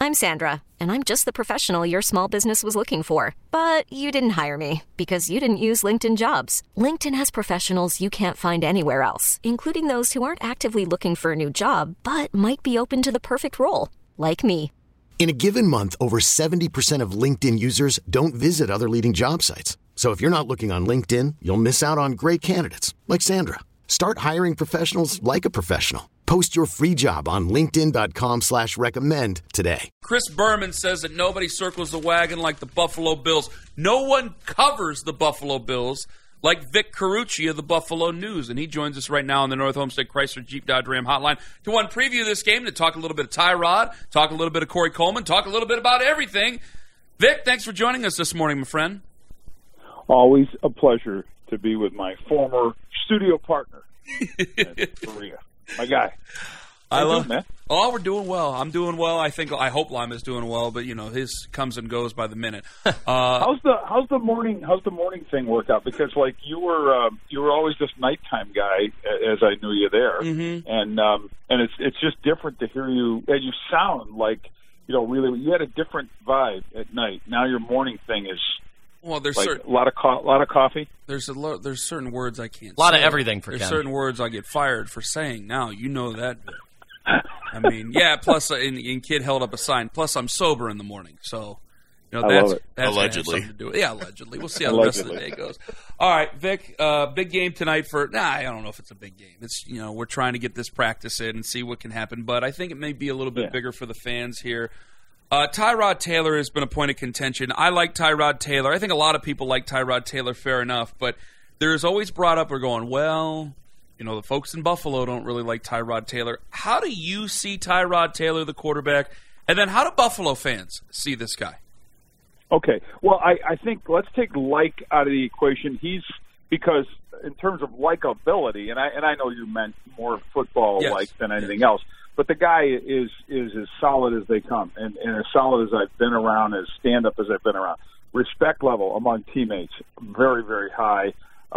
I'm Sandra, and I'm just the professional your small business was looking for. But you didn't hire me because you didn't use LinkedIn Jobs. LinkedIn has professionals you can't find anywhere else, including those who aren't actively looking for a new job, but might be open to the perfect role, like me. In a given month, over 70% of LinkedIn users don't visit other leading job sites. So if you're not looking on LinkedIn, you'll miss out on great candidates like Sandra. Start hiring professionals like a professional. Post your free job on linkedin.com/recommend today. Chris Berman says that nobody circles the wagon like the Buffalo Bills. No one covers the Buffalo Bills like Vic Carucci of the Buffalo News. And he joins us right now on the North Homestead Chrysler Jeep Dodge Ram hotline to preview this game, to talk a little bit of Tyrod, talk a little bit of Corey Coleman, talk a little bit about everything. Vic, thanks for joining us this morning, my friend. Always a pleasure to be with my former studio partner, Maria, my guy. Man. Oh, we're doing well. I'm doing well. I hope Lima's doing well, but his comes and goes by the minute. How's the morning thing work out? Because you were always this nighttime guy, as I knew you there, and it's just different to hear you. And you sound like really you had a different vibe at night. Now your morning thing is. Well, there's a lot of coffee. There's certain words I can't. A lot of everything for There's Ken. certain words I get fired for saying. Now you know that. I mean, yeah. Plus, and kid held up a sign. Plus, I'm sober in the morning, so that's allegedly. To do with, yeah, allegedly. We'll see how the rest of the day goes. All right, Vic. Big game tonight for. I don't know if it's a big game. It's we're trying to get this practice in and see what can happen, but I think it may be a little bit bigger for the fans here. Tyrod Taylor has been a point of contention. I like Tyrod Taylor. I think a lot of people like Tyrod Taylor, fair enough. But there's always brought up, we're going, the folks in Buffalo don't really like Tyrod Taylor. How do you see Tyrod Taylor, the quarterback? And then how do Buffalo fans see this guy? Okay. Well, I think let's take like out of the equation. Because in terms of likability, and I know you meant more football-like than anything else, but the guy is as solid as they come, and as solid as I've been around, as stand-up as I've been around. Respect level among teammates, very, very high.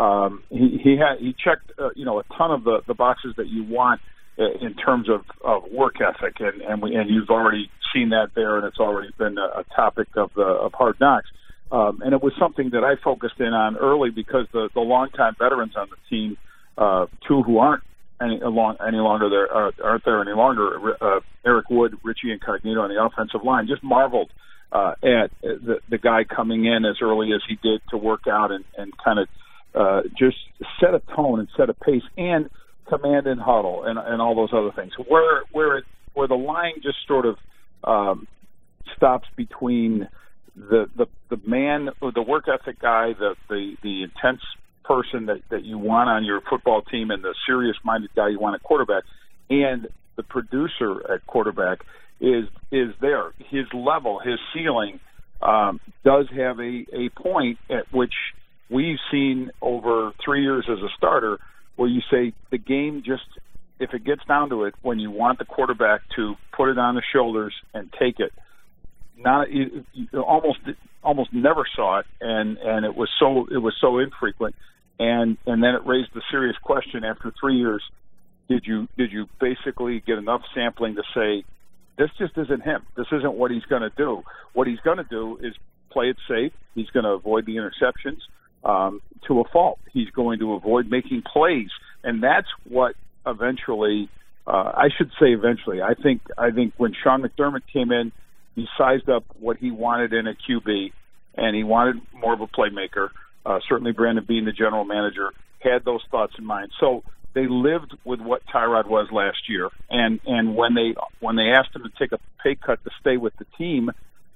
He checked a ton of the boxes that you want in terms of work ethic, and you've already seen that there, and it's already been a topic of Hard Knocks. And it was something that I focused in on early because the longtime veterans on the team, two who aren't any longer there, aren't there any longer, Eric Wood, Richie Incognito on the offensive line, just marveled at the guy coming in as early as he did to work out and kind of just set a tone and set a pace and command and huddle and all those other things. Where the line just sort of stops between the man, the work ethic guy, the intense person that you want on your football team, and the serious-minded guy you want at quarterback, and the producer at quarterback is there. His level, his ceiling, does have a point at which we've seen over 3 years as a starter, where you say the game just, if it gets down to it, when you want the quarterback to put it on the shoulders and take it. You almost never saw it, and it was so infrequent, and then it raised the serious question after 3 years: Did you basically get enough sampling to say this just isn't him? This isn't what he's going to do. What he's going to do is play it safe. He's going to avoid the interceptions to a fault. He's going to avoid making plays, and that's what eventually. I should say eventually. I think when Sean McDermott came in, he sized up what he wanted in a QB, and he wanted more of a playmaker. Certainly Brandon Beane, the general manager, had those thoughts in mind. So they lived with what Tyrod was last year, and when they asked him to take a pay cut to stay with the team,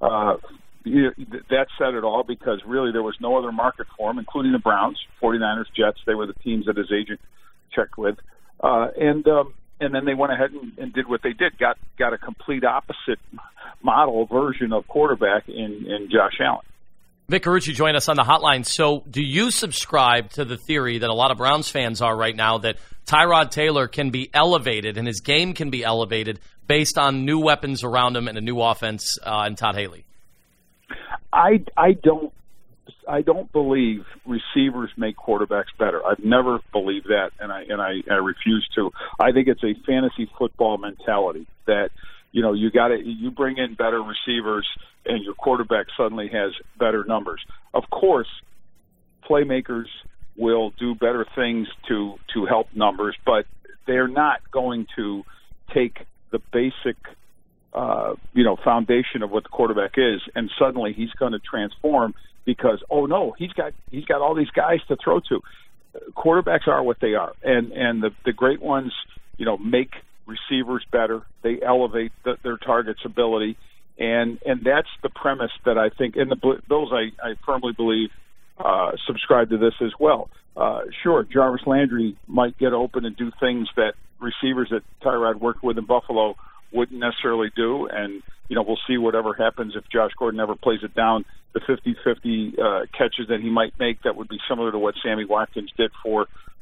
that said it all, because really there was no other market for him, including the Browns, 49ers, Jets. They were the teams that his agent checked with. And then they went ahead and did what they did, got a complete opposite model version of quarterback in Josh Allen. Vic Carucci joined us on the hotline. So do you subscribe to the theory that a lot of Browns fans are right now, that Tyrod Taylor can be elevated and his game can be elevated based on new weapons around him and a new offense and Todd Haley? I don't believe receivers make quarterbacks better. I've never believed that, and I refuse to. I think it's a fantasy football mentality that you bring in better receivers, and your quarterback suddenly has better numbers. Of course, playmakers will do better things to help numbers, but they're not going to take the basic foundation of what the quarterback is, and suddenly he's going to transform because, oh no, he's got all these guys to throw to. Quarterbacks are what they are, and the great ones, make receivers better. They elevate their target's ability, and that's the premise that I think. And the Bills, I firmly believe, subscribe to this as well. Sure, Jarvis Landry might get open and do things that receivers that Tyrod worked with in Buffalo wouldn't necessarily do, and we'll see whatever happens if Josh Gordon ever plays it down. The 50-50 catches that he might make, that would be similar to what Sammy Watkins did for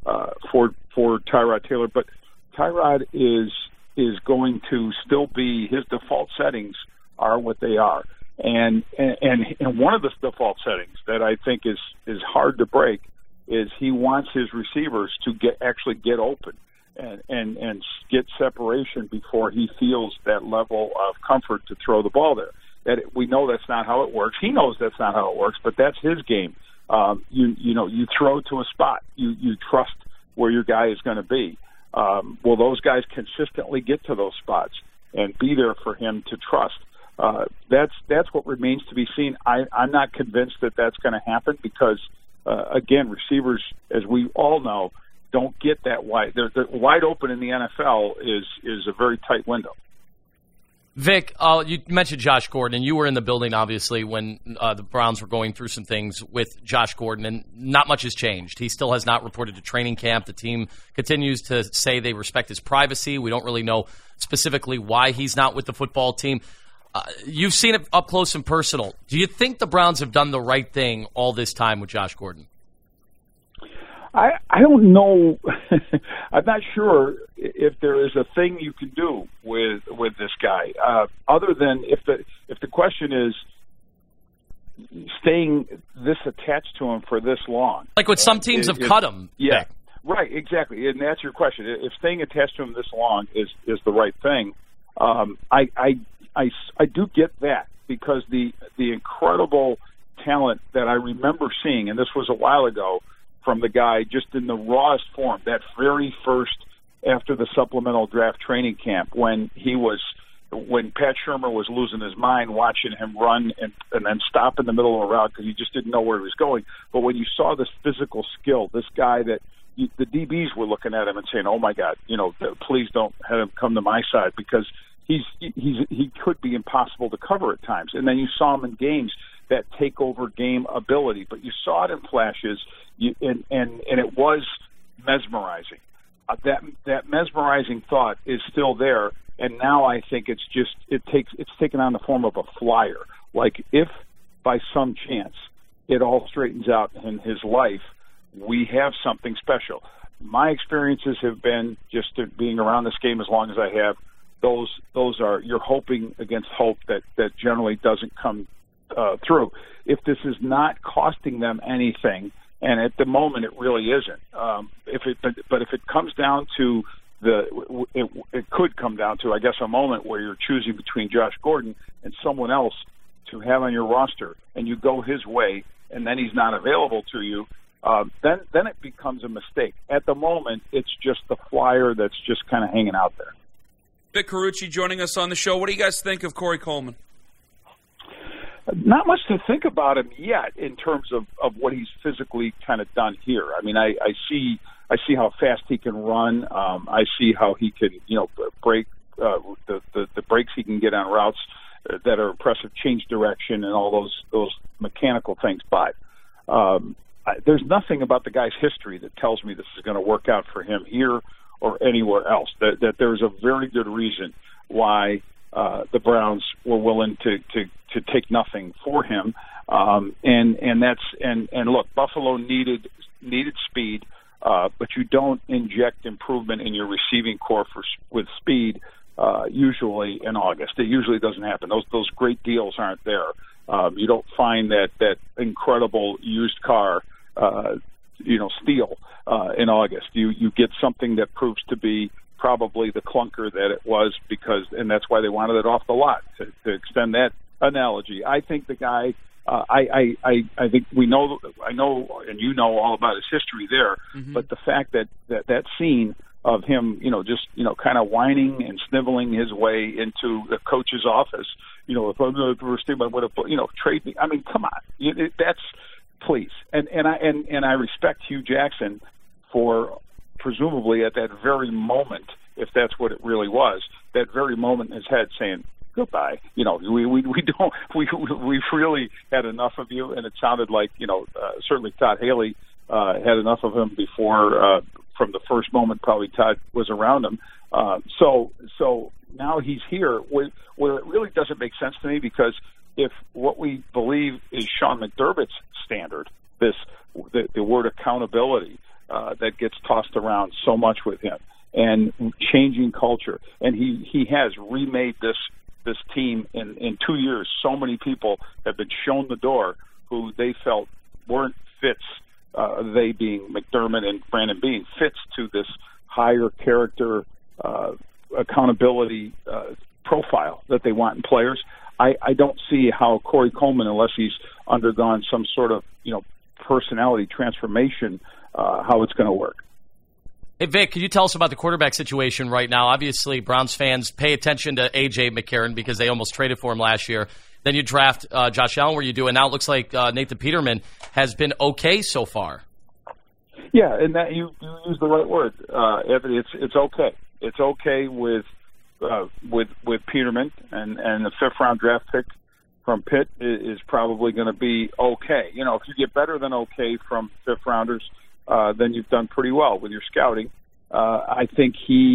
Tyrod Taylor. But Tyrod is going to still be, his default settings are what they are, and one of the default settings that I think is hard to break is he wants his receivers to actually get open and get separation before he feels that level of comfort to throw the ball there. We know that's not how it works. He knows that's not how it works, but that's his game. You throw to a spot. You trust where your guy is going to be. Will those guys consistently get to those spots and be there for him to trust? That's what remains to be seen. I'm not convinced that that's going to happen because, again, receivers, as we all know, don't get that wide. They're wide open in the NFL is a very tight window. Vic, you mentioned Josh Gordon, and you were in the building, obviously, when the Browns were going through some things with Josh Gordon, and not much has changed. He still has not reported to training camp. The team continues to say they respect his privacy. We don't really know specifically why he's not with the football team. You've seen it up close and personal. Do you think the Browns have done the right thing all this time with Josh Gordon? I don't know. I'm not sure if there is a thing you can do with this guy, other than if the question is staying this attached to him for this long. Like what some teams have cut him. Yeah, Vic. Right, exactly. And that's your question. If staying attached to him this long is the right thing, I do get that because the incredible talent that I remember seeing, and this was a while ago, from the guy just in the rawest form, that very first after the supplemental draft training camp when Pat Shurmur was losing his mind watching him run and then stop in the middle of a route because he just didn't know where he was going. But when you saw this physical skill, this guy that the DBs were looking at him and saying, "Oh my God, please don't have him come to my side," because he could be impossible to cover at times. And then you saw him in games that takeover game ability, but you saw it in flashes. And it was mesmerizing. That mesmerizing thought is still there, and now I think it's taken on the form of a flyer. Like if by some chance it all straightens out in his life, we have something special. My experiences have been just being around this game as long as I have. Those are you're hoping against hope that generally doesn't come through. If this is not costing them anything. And at the moment, it really isn't. But if it comes down to it could come down to, I guess, a moment where you're choosing between Josh Gordon and someone else to have on your roster, and you go his way, and then he's not available to you, then it becomes a mistake. At the moment, it's just the flyer that's just kind of hanging out there. Vic Carucci joining us on the show. What do you guys think of Corey Coleman? Not much to think about him yet in terms of what he's physically kind of done here. I mean, I see how fast he can run. I see how he can, break the breaks he can get on routes that are impressive, change direction, and all those mechanical things. But there's nothing about the guy's history that tells me this is going to work out for him here or anywhere else. That there's a very good reason why the Browns were willing to take nothing for him, and look, Buffalo needed speed, but you don't inject improvement in your receiving corps with speed usually in August. It usually doesn't happen. Those great deals aren't there. You don't find that incredible used car steal in August. You get something that proves to be probably the clunker that it was, and that's why they wanted it off the lot, to extend that analogy. I think the guy, I think I know, and you know all about his history there, but the fact that scene of him, just, kind of whining and sniveling his way into the coach's office, if I'm the first team, I would have, trade me. I mean, come on, that's, please. And I respect Hugh Jackson for presumably at that very moment, if that's what it really was, that very moment in his head saying goodbye. We've really had enough of you. And it sounded like, certainly Todd Haley had enough of him before, from the first moment probably Todd was around him. So now he's here where it really doesn't make sense to me, because if what we believe is Sean McDermott's standard, the word accountability that gets tossed around so much with him, and changing culture, and he has remade this team in 2 years. So many people have been shown the door who they felt weren't fits, they being McDermott and Brandon Beane, fits to this higher character accountability profile that they want in players. I don't see how Corey Coleman, unless he's undergone some sort of personality transformation, how it's going to work. Hey, Vic, can you tell us about the quarterback situation right now? Obviously, Browns fans pay attention to A.J. McCarron because they almost traded for him last year. Then you draft Josh Allen where you do, and now it looks like Nathan Peterman has been okay so far. Yeah, and that you use the right word, Anthony. It's okay. It's okay with Peterman, and the fifth-round draft pick from Pitt is probably going to be okay. If you get better than okay from fifth-rounders, then you've done pretty well with your scouting. I think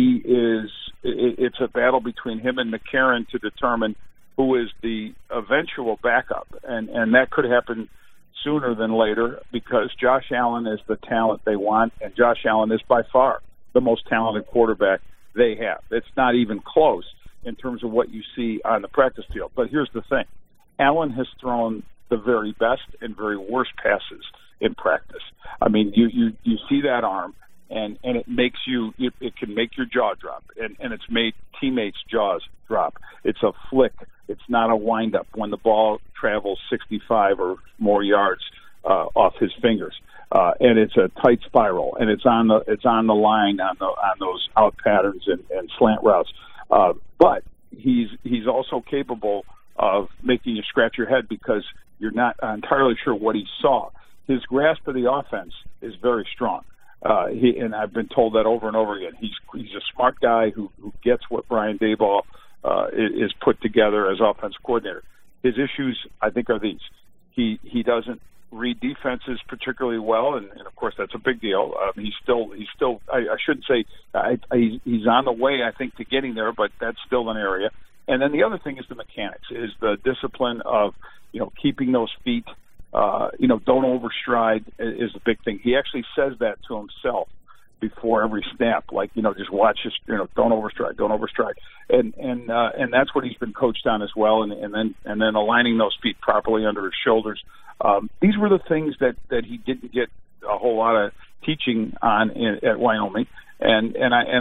it's a battle between him and McCarron to determine who is the eventual backup, and that could happen sooner than later, because Josh Allen is the talent they want, and Josh Allen is by far the most talented quarterback they have. It's not even close in terms of what you see on the practice field. But here's the thing. Allen has thrown the very best and very worst passes in practice. I mean, you see that arm, and it makes it can make your jaw drop, and it's made teammates' jaws drop. It's a flick. It's not a wind-up when the ball travels 65 or more yards off his fingers. And it's a tight spiral, and it's on the line on those out patterns and slant routes. But he's also capable of making you scratch your head because you're not entirely sure what he saw. His grasp of the offense is very strong. And I've been told that over and over again. He's a smart guy who gets what Brian Daboll is put together as offensive coordinator. His issues, I think, are these. He doesn't read defenses particularly well, and of course that's a big deal. He's still. I shouldn't say he's on the way, I think, to getting there, but that's still an area. And then the other thing is the mechanics, is the discipline of keeping those feet. Don't overstride is the big thing. He actually says that to himself before every snap, just watch this, don't overstride. And that's what he's been coached on as well. And then aligning those feet properly under his shoulders. These were the things that he didn't get a whole lot of teaching on at Wyoming. And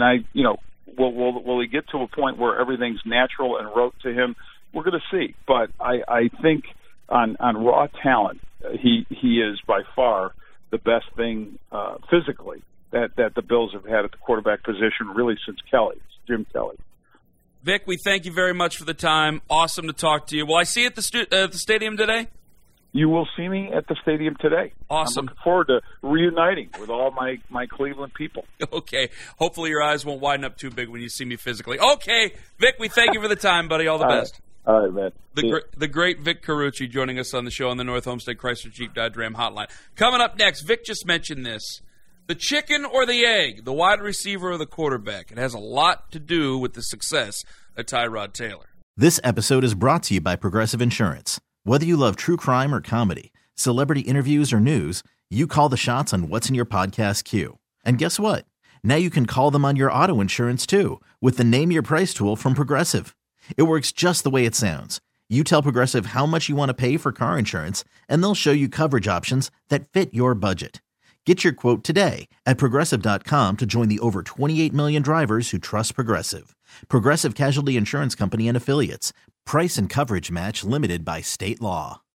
will he get to a point where everything's natural and rote to him? We're going to see. But I think on raw talent, he is by far the best thing physically that the Bills have had at the quarterback position really since Jim Kelly. Vic, we thank you very much for the time. Awesome to talk to you. Will I see you at the stadium today? You will see me at the stadium today. Awesome. I'm looking forward to reuniting with all my Cleveland people. Okay. Hopefully your eyes won't widen up too big when you see me physically. Okay. Vic, we thank you for the time, buddy. All the best. All right, man. The great Vic Carucci joining us on the show on the North Homestead Chrysler Jeep Dodge Ram hotline. Coming up next, Vic just mentioned this. The chicken or the egg, the wide receiver or the quarterback. It has a lot to do with the success of Tyrod Taylor. This episode is brought to you by Progressive Insurance. Whether you love true crime or comedy, celebrity interviews or news, you call the shots on what's in your podcast queue. And guess what? Now you can call them on your auto insurance too with the Name Your Price tool from Progressive. It works just the way it sounds. You tell Progressive how much you want to pay for car insurance, and they'll show you coverage options that fit your budget. Get your quote today at Progressive.com to join the over 28 million drivers who trust Progressive. Progressive Casualty Insurance Company and Affiliates. Price and coverage match limited by state law.